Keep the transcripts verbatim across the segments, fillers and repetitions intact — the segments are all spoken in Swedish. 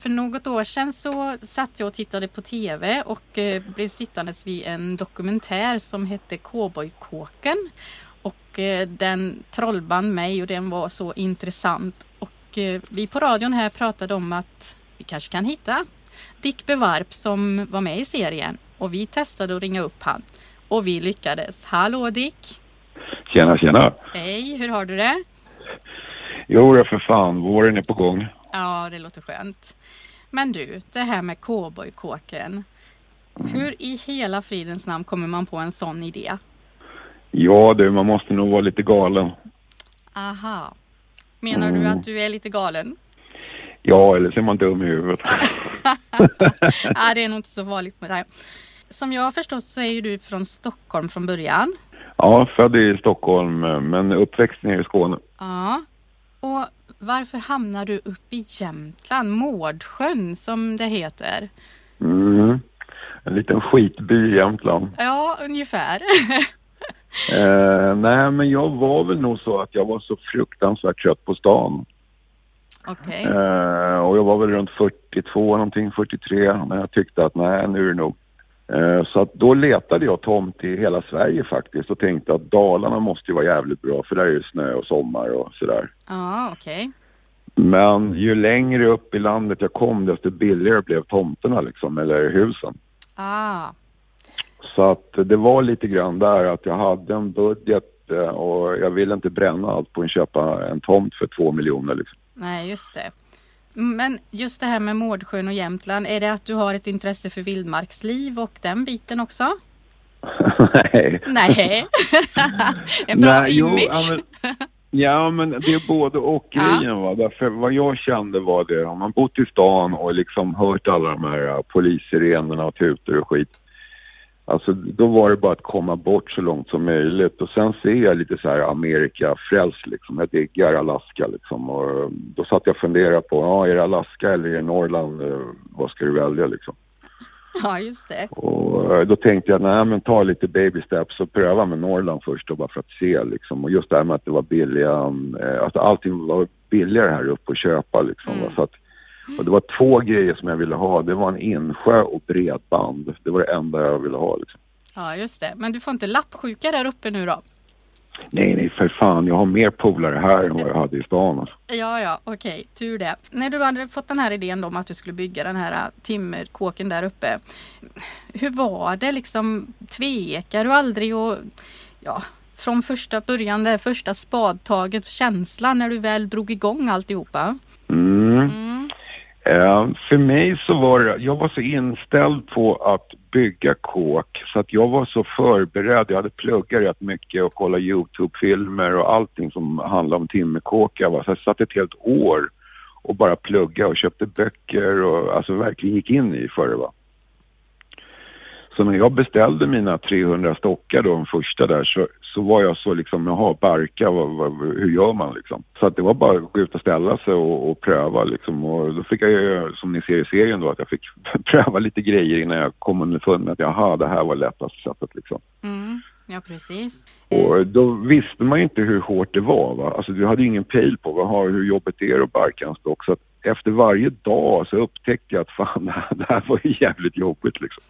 För något år sedan så satt jag och tittade på tv och eh, blev sittandes vid en dokumentär som hette Cowboykåken. Och eh, den trollband mig och den var så intressant. Och eh, vi på radion här pratade om att vi kanske kan hitta Dick Bevarp som var med i serien. Och vi testade att ringa upp han. Och vi lyckades. Hallå Dick! Tjena, tjena! Hej, hur har du det? Jo, det för fan. Våren är på gång. Ja, det låter skönt. Men du, det här med Cowboykåken. Hur i hela fridens namn kommer man på en sån idé? Ja, du, man måste nog vara lite galen. Aha. Menar mm. du att du är lite galen? Ja, eller så är man dum i huvudet. Ja, det är nog inte så vanligt med det här. Som jag har förstått så är ju du från Stockholm från början. Ja, född i Stockholm, men uppväxt nere i Skåne. Ja, och varför hamnar du upp i Jämtland, Mårdsjön som det heter? Mm. En liten skitby i Jämtland. Ja, ungefär. eh, nej, men jag var väl nog så att jag var så fruktansvärt trött på stan. Okej. Okay. Eh, och jag var väl runt fyrtiotvå, någonting fyrtiotre, när jag tyckte att nej, nu är det nog. Eh, så att då letade jag tomt i hela Sverige faktiskt och tänkte att Dalarna måste ju vara jävligt bra, för där är det snö och sommar och sådär. Ja, okej. Okay. Men ju längre upp i landet jag kom, desto billigare blev tomterna liksom, eller husen. Ah. Så att det var lite grann där att jag hade en budget och jag ville inte bränna allt på att köpa en tomt för två miljoner liksom. Nej, just det. Men just det här med Mårdsjön och Jämtland, är det att du har ett intresse för vildmarksliv och den biten också? Nej. Nej. En bra Nej, image. Jo, ja, men, ja, men det är både och grejen. Ja. Va? Därför vad jag kände var det, om man bott i stan och liksom hört alla de här polissirenerna och tutor och skit. Alltså då var det bara att komma bort så långt som möjligt. Och sen ser jag lite så här Amerika-frälst liksom. Jag diggar Alaska liksom. Och då satt jag och funderade på, ja, är det Alaska eller är det Norrland? Vad ska du välja liksom? Ja, just det. Och då tänkte jag, nej men ta lite baby steps och pröva med Norrland först då, bara för att se liksom. Och just det här med att det var billiga, att allting var billigare här uppe att köpa liksom. Mm. Så att, och det var två grejer som jag ville ha. Det var en insjö och bredband. Det var det enda jag ville ha liksom. Ja, just det. Men du får inte lappsjuka där uppe nu då? Nej, nej, för fan. Jag har mer polare här än vad jag hade i stan. Alltså. Ja, ja, okej. Tur det. När du hade fått den här idén om att du skulle bygga den här timmerkåken där uppe. Hur var det liksom? Tvekar du aldrig och ja, från första början, det första spadtaget, känslan när du väl drog igång alltihopa? Mm. mm. Uh, för mig så var det, jag var så inställd på att bygga kåk så att jag var så förberedd. Jag hade pluggat rätt mycket och kollat YouTube-filmer och allting som handlar om timmerkåkar. Så jag satt ett helt år och bara plugga och köpte böcker och alltså verkligen gick in i för det, va. Så när jag beställde mina trehundra stockar då, de första där, så, så var jag så liksom, jaha, barka, vad, vad, hur gör man liksom? Så att det var bara att gå ut och ställa sig och, och pröva liksom. Och då fick jag, som ni ser i serien då, att jag fick pröva lite grejer innan jag kom underfund med att jaha, det här var lättast sättet liksom. Mm, ja, precis. Och då visste man ju inte hur hårt det var, va? Alltså du hade ju ingen pejl på vad, hur jobbet det är att barka en stock. Så att efter varje dag så upptäckte jag att fan, det här var ju jävligt jobbigt liksom.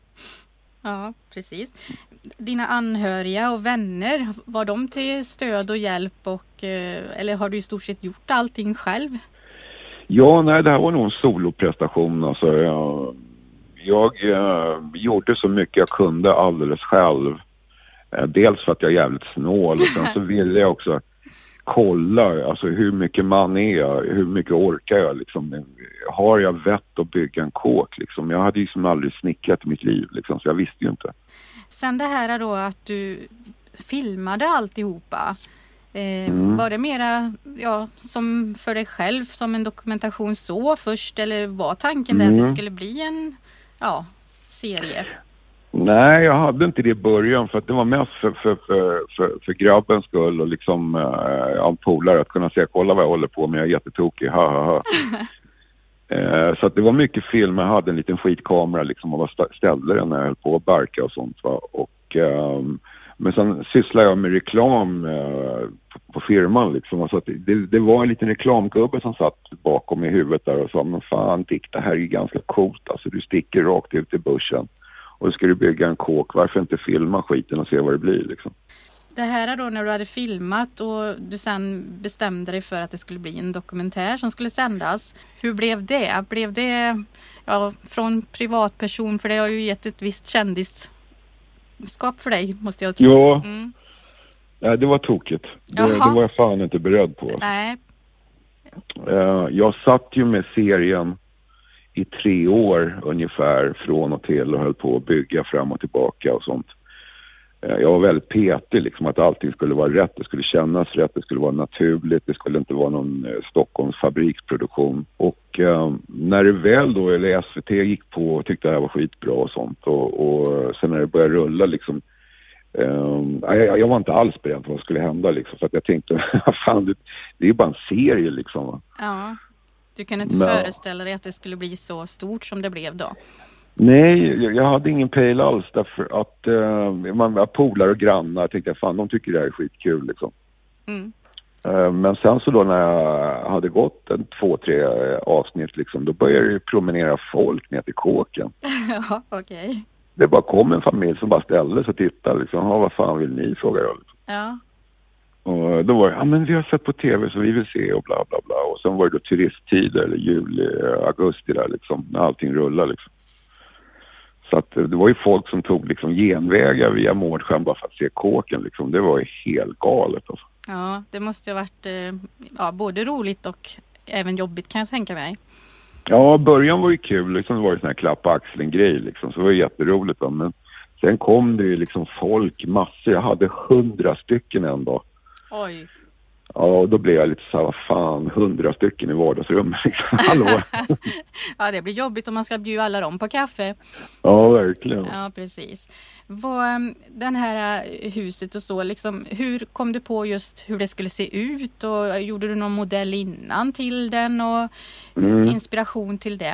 Ja, precis. Dina anhöriga och vänner, var de till stöd och hjälp och, eller har du i stort sett gjort allting själv? Ja, nej, det här var nog en soloprestation. Alltså, jag, jag eh, gjorde så mycket jag kunde alldeles själv. Eh, dels för att jag är jävligt snål och sen så ville jag också kolla alltså, hur mycket man är jag, hur mycket orkar jag liksom. Har jag vett att bygga en kåk liksom? Jag hade ju som aldrig snickrat i mitt liv liksom, så jag visste ju inte. Sen det här då att du filmade alltihopa, eh, mm. var det mera ja, som för dig själv som en dokumentation så först, eller var tanken mm. det att det skulle bli en ja, serie? Nej, jag hade inte det i början för att det var mest för, för, för, för, för grabbens skull och liksom äh, en polare att kunna säga kolla vad jag håller på med, jag är jättetokig, ha ha ha. äh, så att det var mycket film, jag hade en liten skitkamera liksom och var ställde den när jag höll på att barka och sånt, va? Och, ähm, Men sen sysslar jag med reklam eh, på, på firman liksom. Alltså att det, det var en liten reklamgubbe som satt bakom i huvudet där och sa, men fan Dick, det här är ju ganska coolt. Alltså du sticker rakt ut i börsen och då ska du bygga en kåk. Varför inte filma skiten och se vad det blir liksom? Det här är då när du hade filmat och du sen bestämde dig för att det skulle bli en dokumentär som skulle sändas. Hur blev det? Blev det ja, från privatperson? För det har ju gett ett visst kändisskap för dig, måste jag tro. Ja, mm. ja det var tokigt. Det, det var jag fan inte beredd på. Nej. Uh, jag satt ju med serien i tre år ungefär från och till och höll på att bygga fram och tillbaka och sånt. Jag var väldigt petig liksom, att allting skulle vara rätt, det skulle kännas rätt, det skulle vara naturligt, det skulle inte vara någon eh, Stockholms fabriksproduktion. Och eh, när det väl då, eller S V T gick på och tyckte det här var skitbra och sånt och, och sen när det började rulla liksom, eh, jag, jag var inte alls beredd på vad som skulle hända liksom, så att jag tänkte, fan det, det är ju bara en serie liksom. Va? Ja, du kunde inte Men, föreställa dig att det skulle bli så stort som det blev då? Nej, jag hade ingen pejl alls därför att uh, man var polare och grannar tänkte fan de tycker det här är skitkul liksom. Mm. Uh, men sen så då när jag hade gått en två, tre avsnitt liksom, då började jag promenera folk ner till kåken. Ja, okej. Okay. Det bara kom en familj som bara ställde sig och tittade liksom, ja vad fan vill ni, frågar jag liksom. Ja. Och då var det, ja men vi har sett på tv så vi vill se och bla bla bla. Och sen var det då turisttider eller juli, augusti där liksom, när allting rullar liksom. Så att det var ju folk som tog liksom genvägar via Mårdskärm bara för att se kåken liksom. Det var ju helt galet alltså. Ja, det måste ju ha varit eh, ja, både roligt och även jobbigt kan jag tänka mig. Ja, början var ju kul liksom. Det var ju sån här klapp på axeln grej liksom. Så det var jätteroligt då. Men sen kom det ju liksom folk massor. Jag hade hundra stycken en dag. Oj. Ja, och då blev jag lite så här, vad fan, hundra stycken i vardagsrummet liksom. Hallå. Ja, det blir jobbigt om man ska bjuda alla dem på kaffe. Ja, verkligen. Ja, precis. Vad, den här huset och så, liksom, hur kom du på just hur det skulle se ut? Och gjorde du någon modell innan till den och mm. inspiration till det?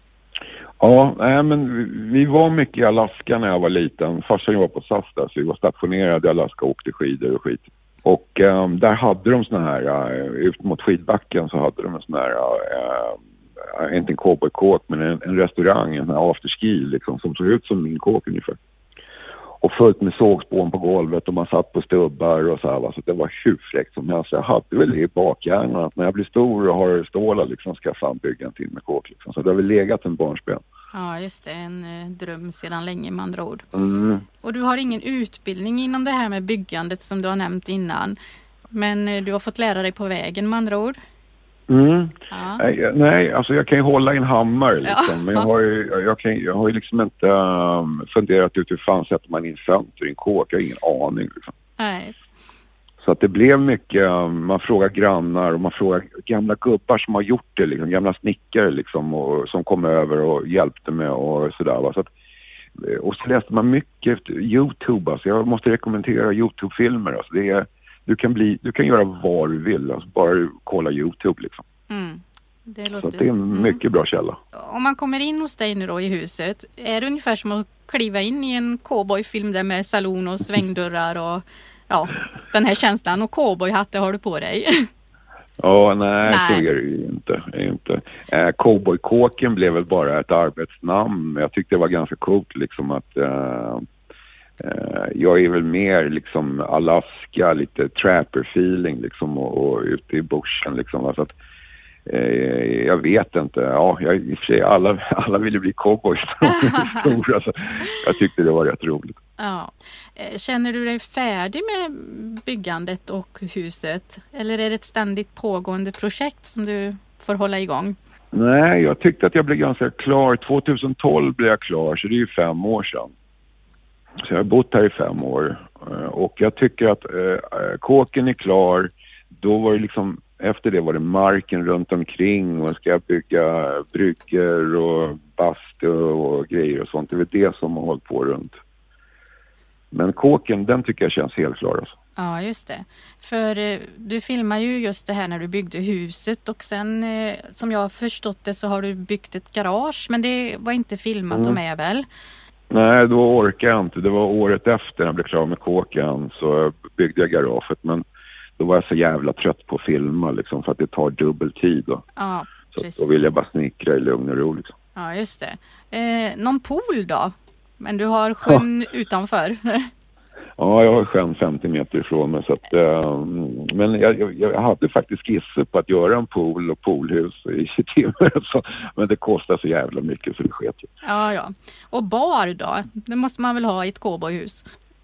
Ja, nej, men vi, vi var mycket i Alaska när jag var liten. Farsan var på S A S där, så vi var stationerade i Alaska och åkte skidor och skit. Och um, där hade de såna här, uh, ut mot skidbacken så hade de en sån här, uh, uh, inte en cowboykåk men en, en restaurang, en afterski liksom, som såg ut som min kåk ungefär. Och fullt med sågspån på golvet och man satt på stubbar och så här, va? Så det var hur fräckt som helst. Jag hade väl det i bakhjärnan att när jag blir stor och har stålar liksom ska jag fan bygga en till med kåk liksom. Så det har väl legat en barnsben. Ja, just det. En eh, dröm sedan länge med andra ord. Mm. Och du har ingen utbildning inom det här med byggandet som du har nämnt innan. Men eh, du har fått lära dig på vägen med andra ord. Mm. Ja. Nej, nej, alltså jag kan ju hålla i en hammare liksom. Ja. Men jag har ju, jag kan, jag har ju liksom inte um, funderat ut hur fan sätter man in fönster i en kåk. Jag har ingen aning liksom. Nej. Så att det blev mycket, um, man frågar grannar och man frågar gamla gubbar som har gjort det liksom, gamla snickare liksom och, som kom över och hjälpte mig och sådär va. Så att, och så läste man mycket efter YouTube, alltså jag måste rekommendera YouTube-filmer, alltså det är, du kan bli, du kan göra vad du vill, alltså bara kolla YouTube liksom. Mm. Det låter... Så det är en mycket mm. bra källa. Om man kommer in hos dig nu då i huset, är det ungefär som att kliva in i en cowboyfilm där med salon och svängdörrar och ja, den här känslan och cowboyhatte har du på dig? Ja, nej, nej. så är det ju inte. inte. Eh, cowboykåken blev väl bara ett arbetsnamn. Jag tyckte det var ganska coolt liksom att eh, eh, jag är väl mer liksom Alaska, lite trapper-feeling liksom och, och ute i bushen liksom. Alltså att, eh, jag vet inte. Ja, jag, i och för sig, alla, alla ville bli cowboys. Stora, så jag tyckte det var rätt roligt. Ja. Känner du dig färdig med byggandet och huset? Eller är det ett ständigt pågående projekt som du får hålla igång? Nej, jag tyckte att jag blev ganska klar. tjugohundratolv blev jag klar, så det är ju fem år sedan. Så jag har bott här i fem år. Och jag tycker att äh, kåken är klar. Då var det liksom, efter det var det marken runt omkring. Och ska jag bygga brygger och bastu och grejer och sånt. Det är det som har hållit på runt. Men kåken, den tycker jag känns helt klar alltså. Ja, just det. För eh, du filmar ju just det här när du byggde huset och sen eh, som jag har förstått det så har du byggt ett garage, men det var inte filmat mm. och med väl? Nej, då orkade jag inte. Det var året efter när jag blev klar med kåken så byggde jag garaget. Men då var jag så jävla trött på att filma liksom, för att det tar dubbel tid. Då. Ja, så precis. då vill jag bara snickra i lugn och ro. Liksom. Ja, just det. Eh, någon pool då? Men du har sjön ja. utanför. Ja, jag har sjön femtio meter ifrån mig. Så att, eh, men jag, jag, jag hade faktiskt skisser på att göra en pool och poolhus i timmar. Så, men det kostar så jävla mycket så det sket. Ja, ja. Och bar då? Det måste man väl ha i ett cowboyhus?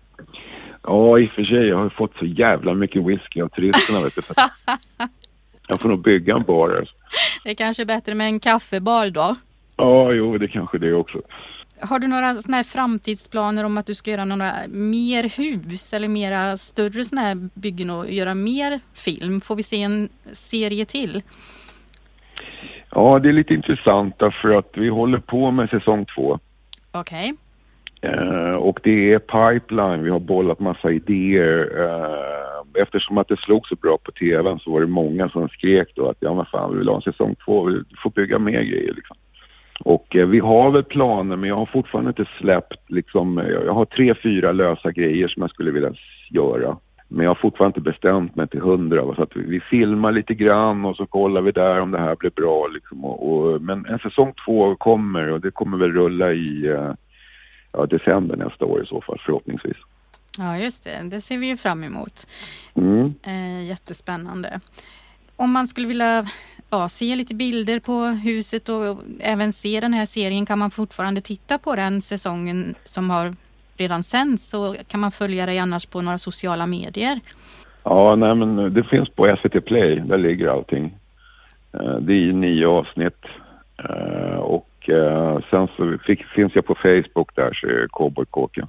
Ja, i och för sig. Jag har fått så jävla mycket whisky av turisterna. Vet du, så jag får nog bygga en bar. Alltså. Det är kanske bättre med en kaffebar då? Ja, jo, det kanske det också. Har du några såna här framtidsplaner om att du ska göra några mer hus eller mera större såna här byggen och göra mer film? Får vi se en serie till? Ja, det är lite intressant för att vi håller på med säsong två. Okej. Okay. Eh, och det är pipeline, vi har bollat massa idéer. Eh, eftersom att det slog så bra på tvn så var det många som skrek då att ja men fan, vi vill ha en säsong två, vi får bygga mer grejer liksom. Och eh, vi har väl planer men jag har fortfarande inte släppt liksom, jag har tre, fyra lösa grejer som jag skulle vilja göra. Men jag har fortfarande inte bestämt mig till hundra. Så att vi, vi filmar lite grann och så kollar vi där om det här blir bra liksom. Och, och, men en säsong två kommer och det kommer väl rulla i eh, ja, december nästa år i så fall förhoppningsvis. Ja just det, det ser vi ju fram emot. Mm. Eh, jättespännande. Om man skulle vilja ja, se lite bilder på huset och även se den här serien, kan man fortfarande titta på den säsongen som har redan sänds, så kan man följa dig annars på några sociala medier? Ja, nej men det finns på S V T Play, där ligger allting. Det är nio avsnitt och sen så fick, finns jag på Facebook där så är Cowboykåken.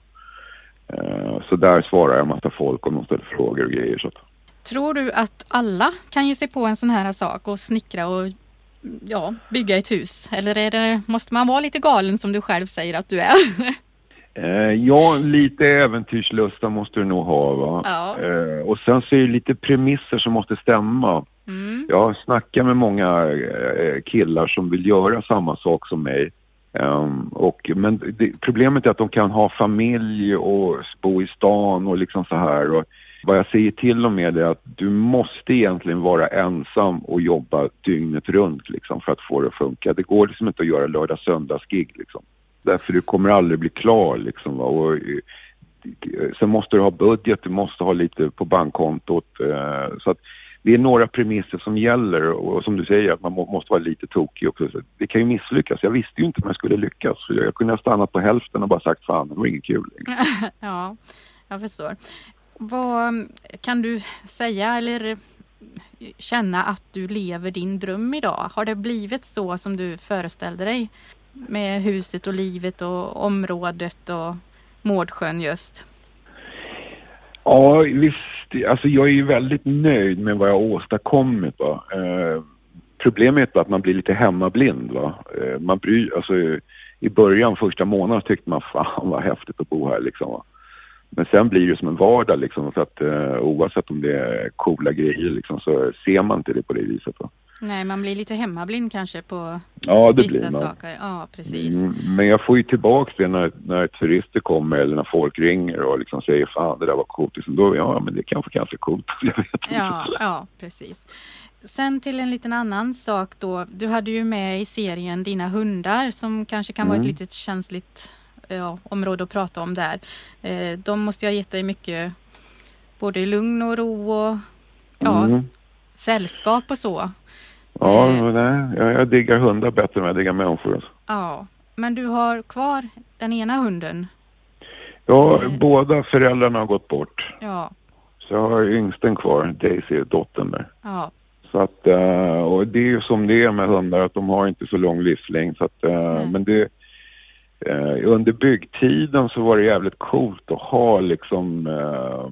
Så där svarar jag massa folk om de ställer frågor och grejer så att. Tror du att alla kan ge sig på en sån här sak och snickra och ja, bygga ett hus? Eller är det, måste man vara lite galen som du själv säger att du är? eh, ja, lite äventyrslusta måste du nog ha va? Ja. Eh, och sen så är det lite premisser som måste stämma. Mm. Jag snackar med många eh, killar som vill göra samma sak som mig. Um, och, men det, problemet är att de kan ha familj och bo i stan och liksom så här och vad jag säger till och med är att du måste egentligen vara ensam och jobba dygnet runt liksom, för att få det att funka. Det går liksom inte att göra lördag-söndagsgig liksom. Därför du kommer aldrig bli klar liksom. Va? Och, sen måste du ha budget, du måste ha lite på bankkontot. Eh, så att det är några premisser som gäller och som du säger att man må, måste vara lite tokig också. Så det kan ju misslyckas. Jag visste ju inte om jag skulle lyckas. För jag kunde ha stannat på hälften och bara sagt fan, det var inget kul. Ja, jag förstår. Vad kan du säga eller känna att du lever din dröm idag? Har det blivit så som du föreställde dig med huset och livet och området och Mårdsjön just? Ja, visst. Alltså jag är ju väldigt nöjd med vad jag har åstadkommit. Va? Eh, problemet är att man blir lite hemmablind. Va? Eh, man bryr, alltså, i början, första månaden tyckte man fan vad häftigt att bo här liksom. Va? Men sen blir det som en vardag liksom, så att eh, oavsett om det är coola grejer liksom, så ser man inte det på det viset. Va? Nej, man blir lite hemmablind kanske på ja, det vissa blir man. saker. Ja, precis. Mm, men jag får ju tillbaka det när, när turister kommer eller när folk ringer och liksom säger fan det där var coolt. Liksom, då, ja, men det kanske kanske är coolt. Jag vet ja, inte. Ja, precis. Sen till en liten annan sak då. Du hade ju med i serien dina hundar som kanske kan mm. vara ett litet känsligt ja, område att prata om där. Eh, de måste ju ha gett dig mycket både lugn och ro och ja, mm. sällskap och så. Ja, eh, nej, jag, jag diggar hundar bättre än jag diggar människor. Alltså. Ja, men du har kvar den ena hunden? Ja, eh. båda föräldrarna har gått bort. Ja. Så jag har yngsten kvar, Daisy, dottern där. Ja. Så att, och det är ju som det är med hundar, att de har inte så lång livslängd. Så att, mm. men det Uh, under byggtiden så var det jävligt coolt att ha liksom uh,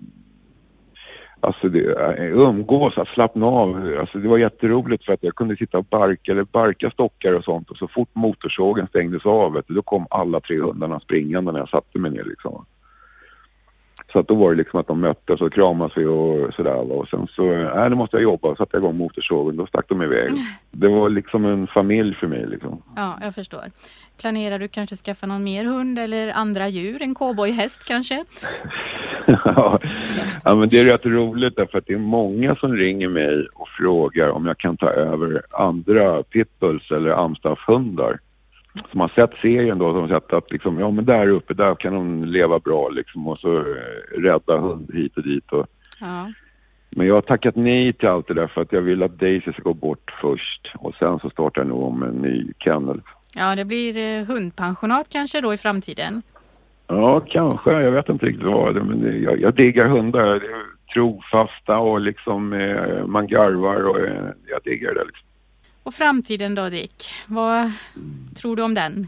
alltså det, uh, umgås, att slappna av. Alltså det var jätteroligt för att jag kunde sitta och barka eller barka stockar och sånt och så fort motorsågen stängdes av vet du, då kom alla tre hundarna springande när jag satte mig ner liksom. Så att då var det liksom att de möttes och kramas vi och sådär. Och sen så, nej, nu måste jag jobba. Och satte jag igång motorsågen. Då stack de iväg. Det var liksom en familj för mig liksom. Ja, jag förstår. Planerar du kanske skaffa någon mer hund eller andra djur? En cowboyhäst kanske? Ja, men det är rätt roligt därför att det är många som ringer mig och frågar om jag kan ta över andra pitbulls eller amstaffhundar. Som har sett serien då, som har sett att liksom, ja men där uppe, där kan de leva bra liksom och så rädda hund hit och dit. Och... Ja. Men jag har tackat nej till allt det där för att jag vill att Daisy ska gå bort först och sen så startar jag nog om en ny kennel. Ja, det blir eh, hundpensionat kanske då i framtiden. Ja, kanske. Jag vet inte riktigt vad det men det, jag, jag diggar hundar. Det är trofasta och liksom eh, man garvar och eh, jag diggar det liksom. Och framtiden då, Dick? Vad mm. tror du om den?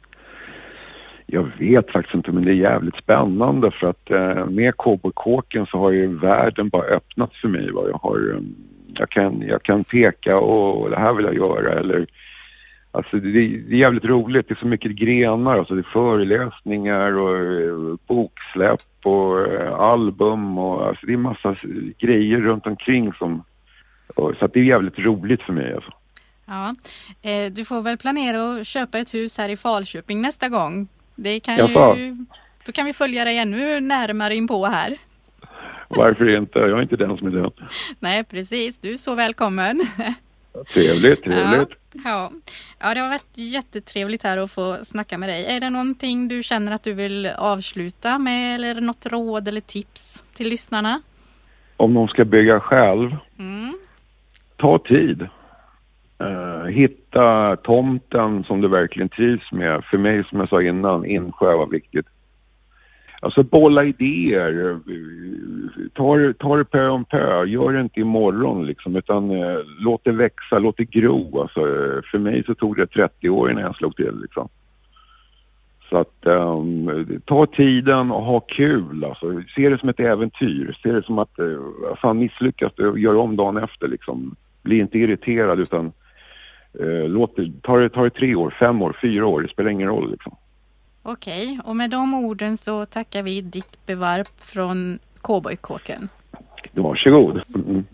Jag vet faktiskt inte, men det är jävligt spännande för att eh, med cowboykåken så har ju världen bara öppnats för mig. Va? Jag, har, jag, kan, jag kan peka och, och det här vill jag göra. Eller, alltså det, det är jävligt roligt, det är så mycket grenar. Alltså det är föreläsningar och eh, boksläpp och eh, album. Och, alltså det är massa grejer runt omkring. Som, och, så att det är jävligt roligt för mig alltså. Ja, eh, du får väl planera att köpa ett hus här i Falköping nästa gång. Det kan Jaha. ju, då kan vi följa dig ännu närmare in på här. Varför inte? Jag är inte den som är den. Nej, precis. Du är så välkommen. Trevligt, trevligt. Ja, ja. ja, det har varit jättetrevligt här att få snacka med dig. Är det någonting du känner att du vill avsluta med eller något råd eller tips till lyssnarna? Om de ska bygga själv, Mm. ta tid. Uh, hitta tomten som du verkligen trivs med. För mig, som jag sa innan, insjö var viktigt. Alltså bolla idéer. Ta det, ta det pö om pö. Gör det inte imorgon liksom, utan uh, låt det växa, låt det gro. Alltså, uh, för mig så tog det trettio år innan jag slog till liksom. Så att um, ta tiden och ha kul. Alltså, se det som ett äventyr. Se det som att uh, fan misslyckas du, gör om dagen efter liksom. Bli inte irriterad utan uh, låt det, ta, det, ta det tre år, fem år, fyra år. Det spelar ingen roll liksom. Okej, och med de orden så tackar vi Dick Bevarp från Cowboykåken. Varsågod. Mm.